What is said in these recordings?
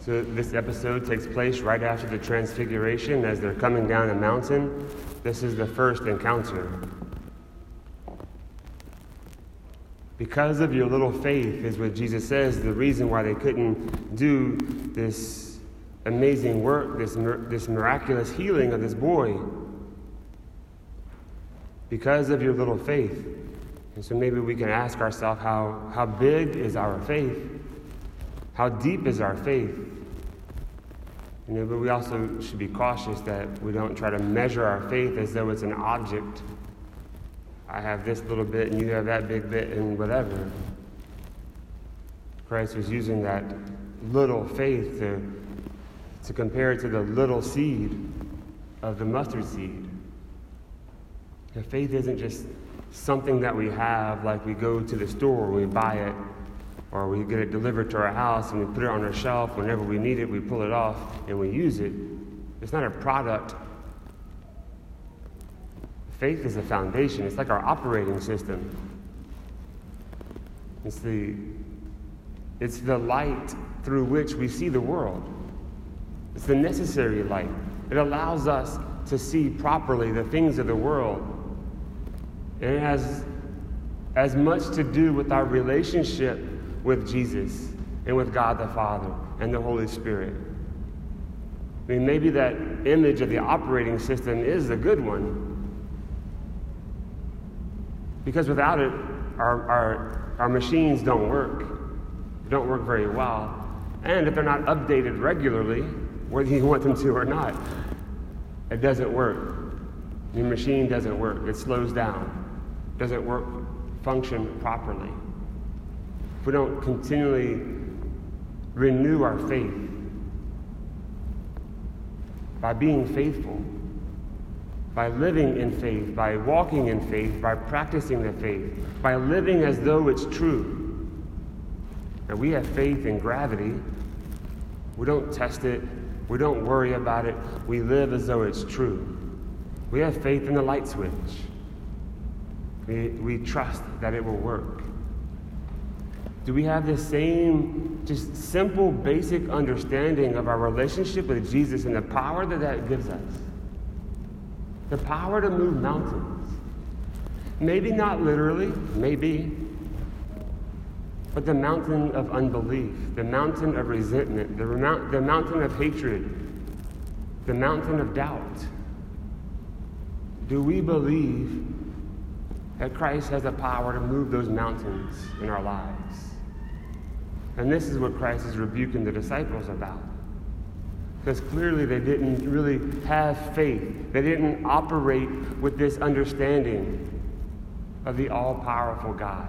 So this episode takes place right after the Transfiguration as they're coming down a mountain. This is the first encounter. Because of your little faith is what Jesus says, the reason why they couldn't do this amazing work, this miraculous healing of this boy. Because of your little faith. And so maybe we can ask ourselves, how big is our faith? How deep is our faith? But we also should be cautious that we don't try to measure our faith as though it's an object. I have this little bit and you have that big bit and whatever. Christ was using that little faith to compare it to the little seed of the mustard seed. The faith isn't just something that we have, like we go to the store, we buy it, or we get it delivered to our house and we put it on our shelf. Whenever we need it, we pull it off and we use it. It's not a product. Faith is a foundation. It's like our operating system. It's the light through which we see the world. It's the necessary light. It allows us to see properly the things of the world. And it has as much to do with our relationship with Jesus and with God the Father and the Holy Spirit. Maybe that image of the operating system is a good one. Because without it, our machines don't work. They don't work very well. And if they're not updated regularly, whether you want them to or not, it doesn't work. Your machine doesn't work. It slows down. Doesn't function properly. If we don't continually renew our faith by being faithful, by living in faith, by walking in faith, by practicing the faith, by living as though it's true. And we have faith in gravity. We don't test it. We don't worry about it. We live as though it's true. We have faith in the light switch. We trust that it will work. Do we have the same, just simple, basic understanding of our relationship with Jesus and the power that gives us? The power to move mountains. Maybe not literally, maybe. But the mountain of unbelief, the mountain of resentment, the mountain of hatred, the mountain of doubt. Do we believe that Christ has the power to move those mountains in our lives? And this is what Christ is rebuking the disciples about. Because clearly they didn't really have faith. They didn't operate with this understanding of the all-powerful God.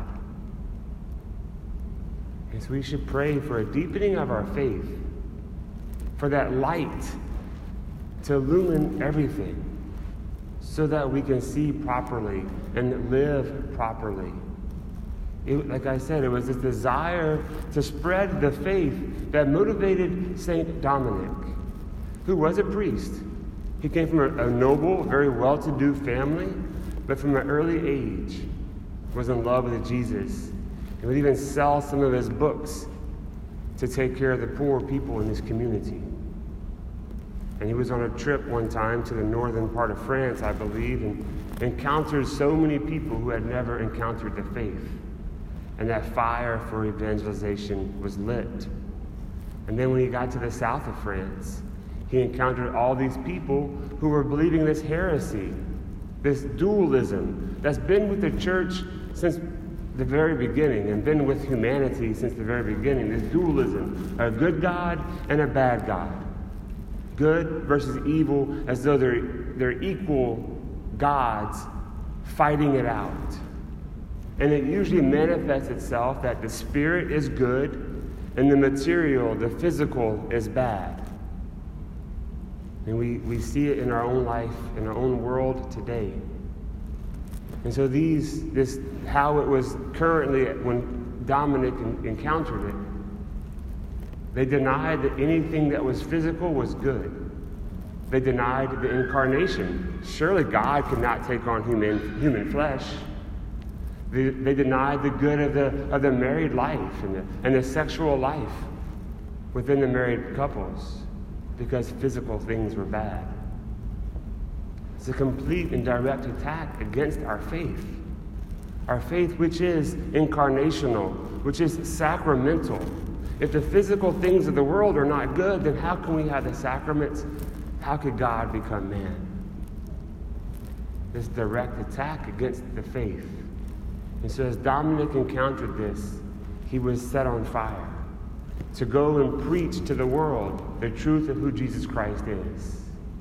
And so we should pray for a deepening of our faith, for that light to illumine everything, so that we can see properly and live properly. Like I said, it was this desire to spread the faith that motivated Saint Dominic, who was a priest. He came from a noble, very well-to-do family, but from an early age was in love with Jesus. He would even sell some of his books to take care of the poor people in his community. And he was on a trip one time to the northern part of France, I believe, and encountered so many people who had never encountered the faith. And that fire for evangelization was lit. And then when he got to the south of France, he encountered all these people who were believing this heresy, this dualism that's been with the church since the very beginning and been with humanity since the very beginning. This dualism, a good God and a bad God. Good versus evil, as though they're equal gods fighting it out. And it usually manifests itself that the spirit is good and the material, the physical, is bad. And we see it in our own life, in our own world today. And so how it was currently when Dominic encountered it, they denied that anything that was physical was good. They denied the incarnation. Surely God could not take on human flesh. They denied the good of the married life and the sexual life. within the married couples because physical things were bad. It's a complete and direct attack against our faith. Our faith, which is incarnational, which is sacramental. If the physical things of the world are not good, then how can we have the sacraments? How could God become man? This direct attack against the faith. And so as Dominic encountered this, he was set on fire to go and preach to the world the truth of who Jesus Christ is.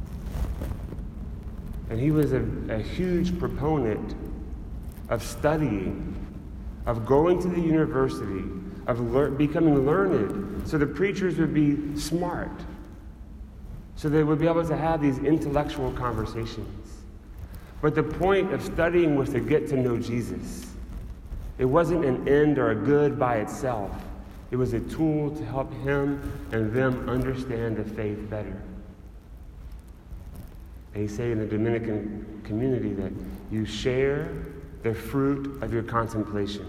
And he was a huge proponent of studying, of going to the university, of becoming learned, so the preachers would be smart, so they would be able to have these intellectual conversations. But the point of studying was to get to know Jesus. It wasn't an end or a good by itself. It was a tool to help him and them understand the faith better. They say in the Dominican community that you share the fruit of your contemplation.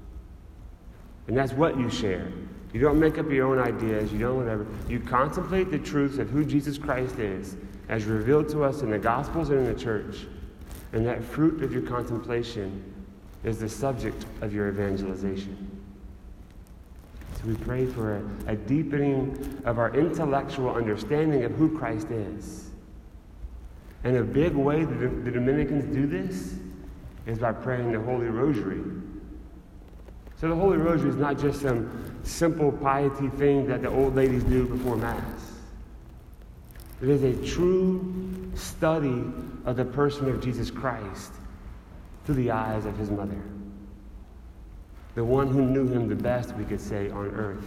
And that's what you share. You don't make up your own ideas, you don't whatever. You contemplate the truths of who Jesus Christ is as revealed to us in the Gospels and in the church. And that fruit of your contemplation is the subject of your evangelization. So we pray for a deepening of our intellectual understanding of who Christ is. And a big way the Dominicans do this is by praying the Holy Rosary. So the Holy Rosary is not just some simple piety thing that the old ladies do before Mass. It is a true study of the person of Jesus Christ through the eyes of his mother. The one who knew him the best, we could say, on earth.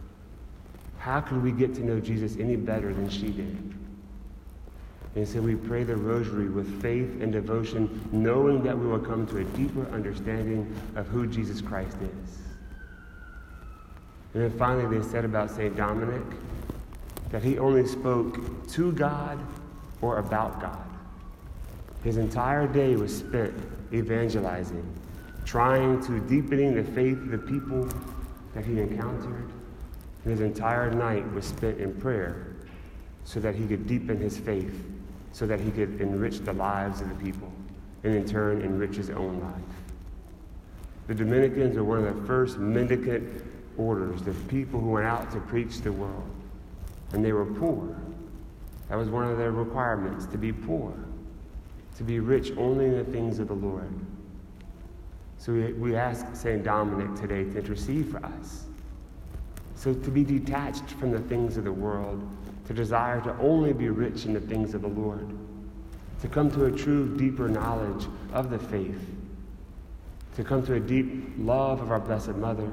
How could we get to know Jesus any better than she did? And so we pray the Rosary with faith and devotion, knowing that we will come to a deeper understanding of who Jesus Christ is. And then finally they said about St. Dominic that he only spoke to God or about God. His entire day was spent evangelizing, trying to deepening the faith of the people that he encountered. And his entire night was spent in prayer so that he could deepen his faith, so that he could enrich the lives of the people, and in turn enrich his own life. The Dominicans are one of the first mendicant orders, the people who went out to preach the world. And they were poor. That was one of their requirements, to be poor, to be rich only in the things of the Lord. So we ask St. Dominic today to intercede for us. So to be detached from the things of the world, to desire to only be rich in the things of the Lord, to come to a true, deeper knowledge of the faith, to come to a deep love of our Blessed Mother,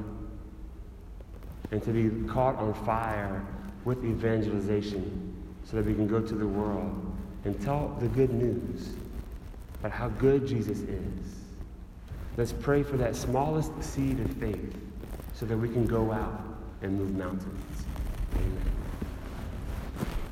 and to be caught on fire with evangelization so that we can go to the world and tell the good news about how good Jesus is. Let's pray for that smallest seed of faith so that we can go out and move mountains.